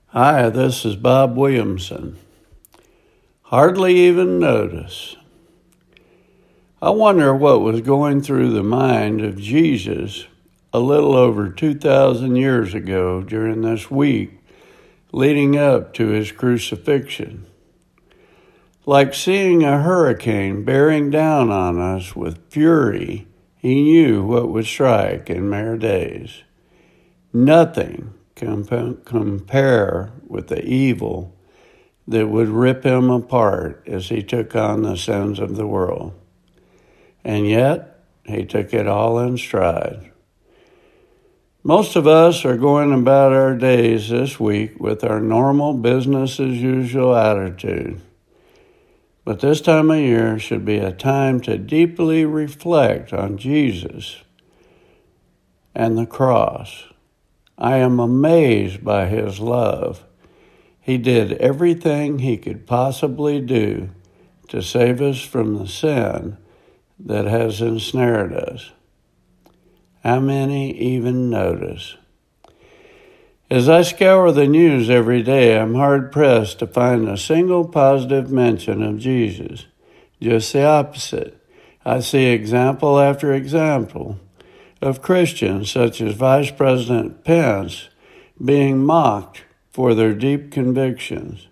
Hi, this is Bob Williamson. Hardly even notice. I wonder what was going through the mind of Jesus a little over 2,000 years ago during this week leading up to his crucifixion. Like seeing a hurricane bearing down on us with fury, he knew what would strike in mere days. Nothing can compare with the evil that would rip him apart as he took on the sins of the world. And yet, he took it all in stride. Most of us are going about our days this week with our normal business as usual attitude. But this time of year should be a time to deeply reflect on Jesus and the cross. I am amazed by his love. He did everything he could possibly do to save us from the sin that has ensnared us. How many even notice? As I scour the news every day, I'm hard-pressed to find a single positive mention of Jesus. Just the opposite. I see example after example of Christians such as Vice President Pence being mocked for their deep convictions.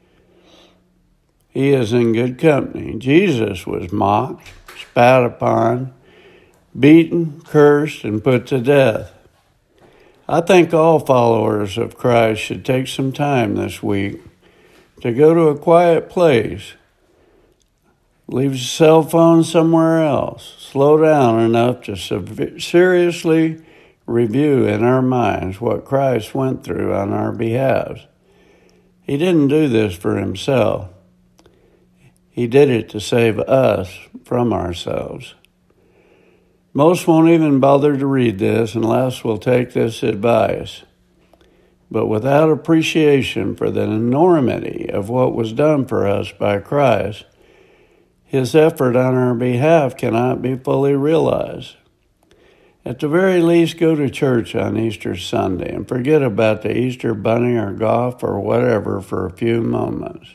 He is in good company. Jesus was mocked, spat upon, beaten, cursed, and put to death. I think all followers of Christ should take some time this week to go to a quiet place. Leave your cell phone somewhere else. Slow down enough to seriously review in our minds what Christ went through on our behalf. He didn't do this for himself. He did it to save us from ourselves. Most won't even bother to read this unless we'll take this advice. But without appreciation for the enormity of what was done for us by Christ, his effort on our behalf cannot be fully realized. At the very least, go to church on Easter Sunday and forget about the Easter bunny or golf or whatever for a few moments.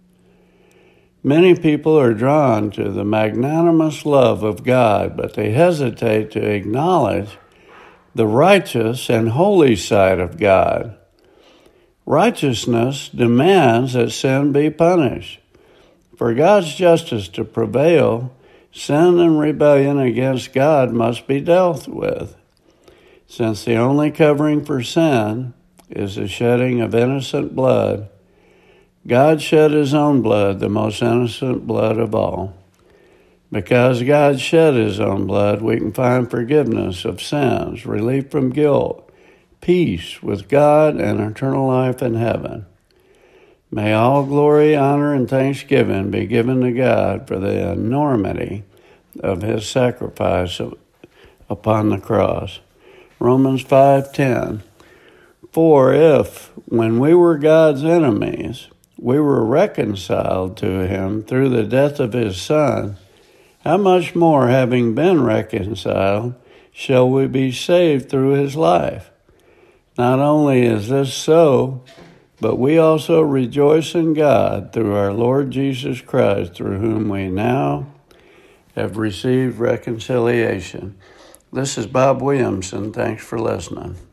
Many people are drawn to the magnanimous love of God, but they hesitate to acknowledge the righteous and holy side of God. Righteousness demands that sin be punished. For God's justice to prevail, sin and rebellion against God must be dealt with. Since the only covering for sin is the shedding of innocent blood, God shed his own blood, the most innocent blood of all. Because God shed his own blood, we can find forgiveness of sins, relief from guilt, peace with God, and eternal life in heaven. May all glory, honor, and thanksgiving be given to God for the enormity of his sacrifice upon the cross. Romans 5:10. For if, when we were God's enemies, we were reconciled to him through the death of his Son, how much more, having been reconciled, shall we be saved through his life? Not only is this so, but we also rejoice in God through our Lord Jesus Christ, through whom we now have received reconciliation. This is Bob Williamson. Thanks for listening.